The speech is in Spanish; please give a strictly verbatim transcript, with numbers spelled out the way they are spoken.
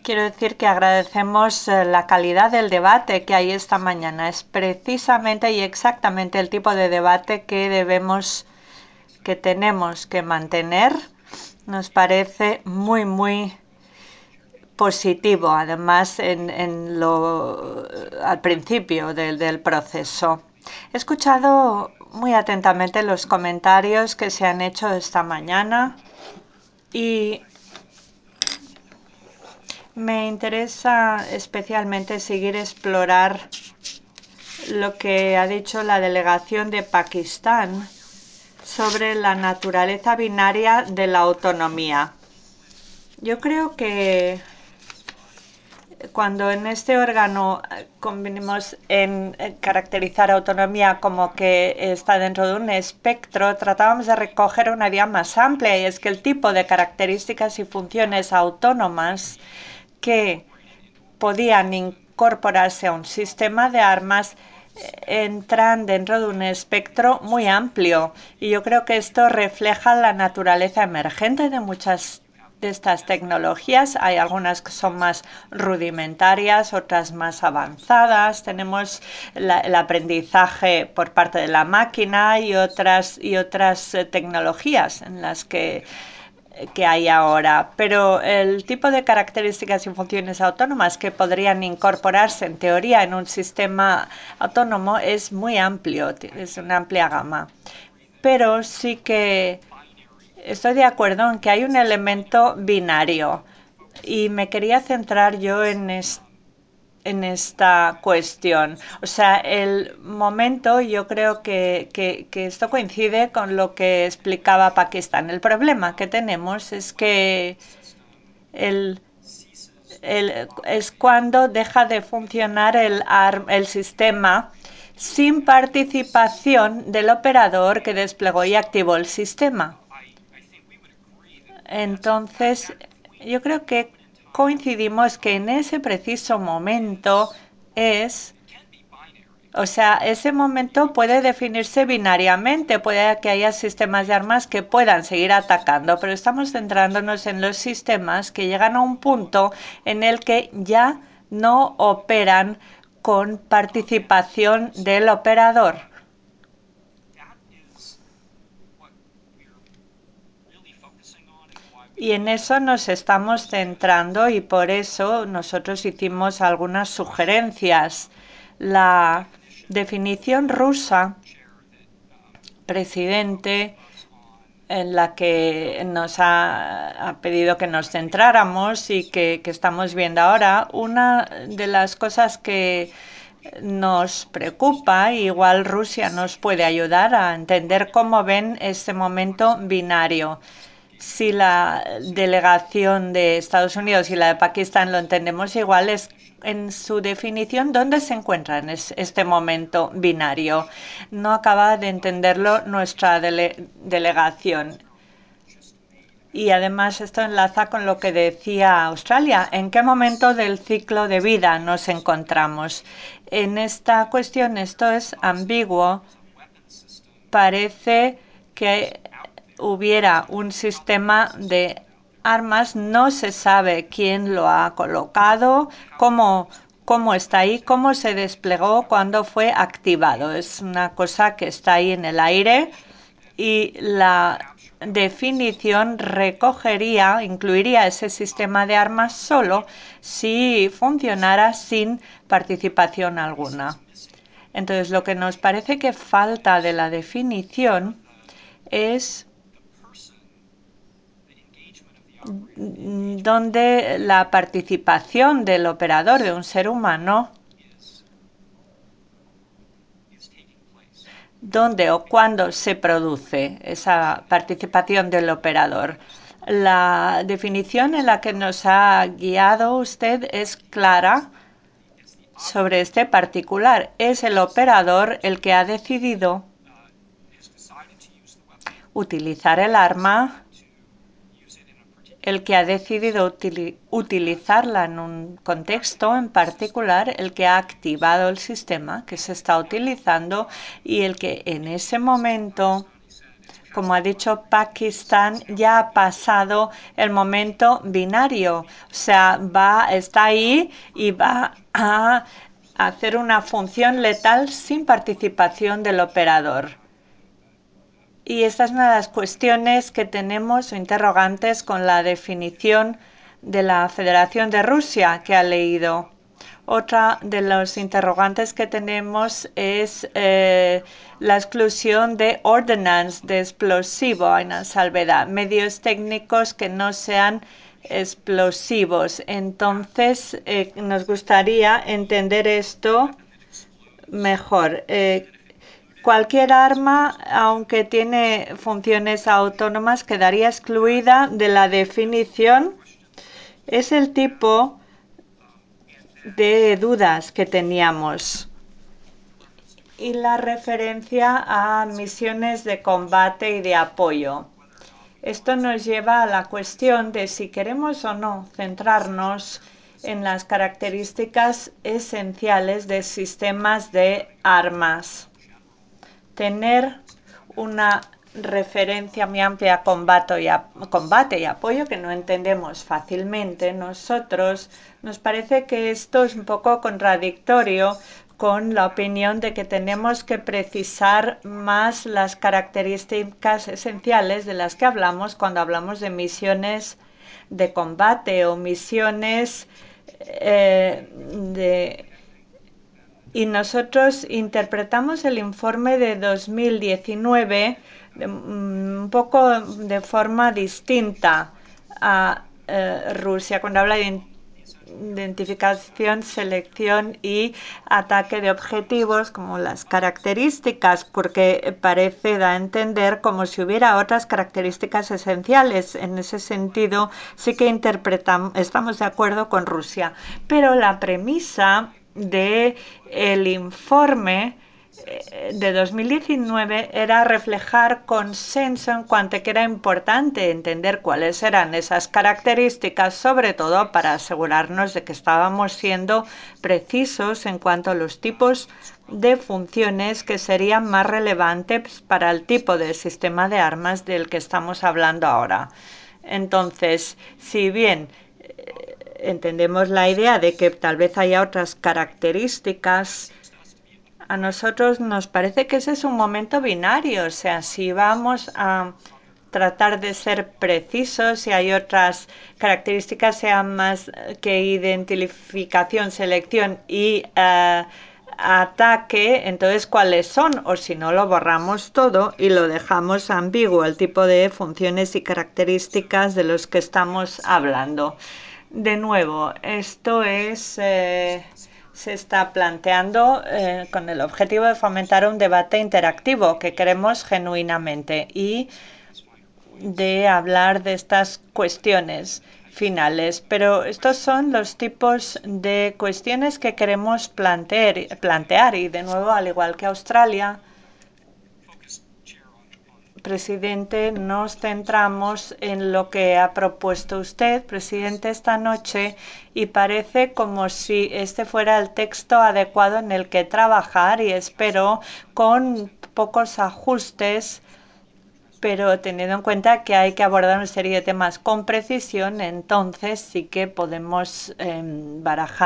quiero decir que agradecemos eh, la calidad del debate que hay esta mañana. Es precisamente y exactamente el tipo de debate que debemos, que tenemos que mantener. Nos parece muy, muy positivo, además, en, en lo, al principio del, del proceso. He escuchado muy atentamente los comentarios que se han hecho esta mañana y me interesa especialmente seguir explorar lo que ha dicho la delegación de Pakistán sobre la naturaleza binaria de la autonomía. Yo creo que cuando en este órgano convenimos en caracterizar autonomía como que está dentro de un espectro, tratábamos de recoger una idea más amplia, y es que el tipo de características y funciones autónomas que podían incorporarse a un sistema de armas entran dentro de un espectro muy amplio, y yo creo que esto refleja la naturaleza emergente de muchas de estas tecnologías. Hay algunas que son más rudimentarias, otras más avanzadas. Tenemos la, el aprendizaje por parte de la máquina y otras, y otras eh, tecnologías en las que que hay ahora, pero el tipo de características y funciones autónomas que podrían incorporarse en teoría en un sistema autónomo es muy amplio, es una amplia gama. Pero sí que estoy de acuerdo en que hay un elemento binario, y me quería centrar yo en esto en esta cuestión. O sea, el momento, yo creo que, que, que esto coincide con lo que explicaba Pakistán. El problema que tenemos es que el, el, es cuando deja de funcionar el, el sistema sin participación del operador que desplegó y activó el sistema. Entonces, yo creo que coincidimos que en ese preciso momento es, o sea, ese momento puede definirse binariamente, puede que haya sistemas de armas que puedan seguir atacando, pero estamos centrándonos en los sistemas que llegan a un punto en el que ya no operan con participación del operador. Y en eso nos estamos centrando, y por eso nosotros hicimos algunas sugerencias. La definición rusa, presidente, en la que nos ha, ha pedido que nos centráramos y que, que estamos viendo ahora, una de las cosas que nos preocupa, igual Rusia nos puede ayudar a entender cómo ven este momento binario. Si la delegación de Estados Unidos y la de Pakistán lo entendemos igual, es en su definición dónde se encuentra en este momento binario. No acaba de entenderlo nuestra dele delegación. Y además esto enlaza con lo que decía Australia. ¿En qué momento del ciclo de vida nos encontramos? En esta cuestión esto es ambiguo. Parece que hubiera un sistema de armas, no se sabe quién lo ha colocado, cómo, cómo está ahí, cómo se desplegó, cuándo fue activado. Es una cosa que está ahí en el aire, y la definición recogería, incluiría ese sistema de armas solo si funcionara sin participación alguna. Entonces, lo que nos parece que falta de la definición es donde la participación del operador, de un ser humano, dónde o cuándo se produce esa participación del operador. La definición en la que nos ha guiado usted es clara sobre este particular. Es el operador el que ha decidido utilizar el arma, el que ha decidido util utilizarla en un contexto en particular, el que ha activado el sistema que se está utilizando, y el que en ese momento Como ha dicho Pakistán, ya ha pasado el momento binario. O sea, va, está ahí y va a hacer una función letal sin participación del operador. Y esta es una de las cuestiones que tenemos o interrogantes con la definición de la Federación de Rusia que ha leído. Otra de los interrogantes que tenemos es eh, la exclusión de ordnance, de explosivo, hay una salvedad, medios técnicos que no sean explosivos. Entonces, eh, nos gustaría entender esto mejor. Eh, Cualquier arma, aunque tiene funciones autónomas, quedaría excluida de la definición. Es el tipo de dudas que teníamos. Y la referencia a misiones de combate y de apoyo. Esto nos lleva a la cuestión de si queremos o no centrarnos en las características esenciales de sistemas de armas. Tener una referencia muy amplia a combate y, a combate y apoyo que no entendemos fácilmente nosotros, nos parece que esto es un poco contradictorio con la opinión de que tenemos que precisar más las características esenciales de las que hablamos cuando hablamos de misiones de combate o misiones eh, de y nosotros interpretamos el informe de dos mil diecinueve de, un poco de forma distinta a eh, Rusia cuando habla de identificación, selección y ataque de objetivos como las características, porque parece da a entender como si hubiera otras características esenciales. En ese sentido, sí que interpretamos, estamos de acuerdo con Rusia, pero la premisa de el informe de dos mil diecinueve era reflejar consenso en cuanto a que era importante entender cuáles eran esas características, sobre todo para asegurarnos de que estábamos siendo precisos en cuanto a los tipos de funciones que serían más relevantes para el tipo de sistema de armas del que estamos hablando ahora. Entonces, si bien entendemos la idea de que tal vez haya otras características, a nosotros nos parece que ese es un momento binario. O sea, si vamos a tratar de ser precisos, si hay otras características, sean más que identificación, selección y uh, ataque, entonces cuáles son, o si no lo borramos todo y lo dejamos ambiguo, el tipo de funciones y características de los que estamos hablando. De nuevo, esto es eh, se está planteando eh, con el objetivo de fomentar un debate interactivo que queremos genuinamente y de hablar de estas cuestiones finales. Pero estos son los tipos de cuestiones que queremos plantear, plantear y de nuevo, al igual que Australia, presidente, nos centramos en lo que ha propuesto usted, presidente, esta noche, y parece como si este fuera el texto adecuado en el que trabajar y espero con pocos ajustes, pero teniendo en cuenta que hay que abordar una serie de temas con precisión, entonces sí que podemos eh, barajar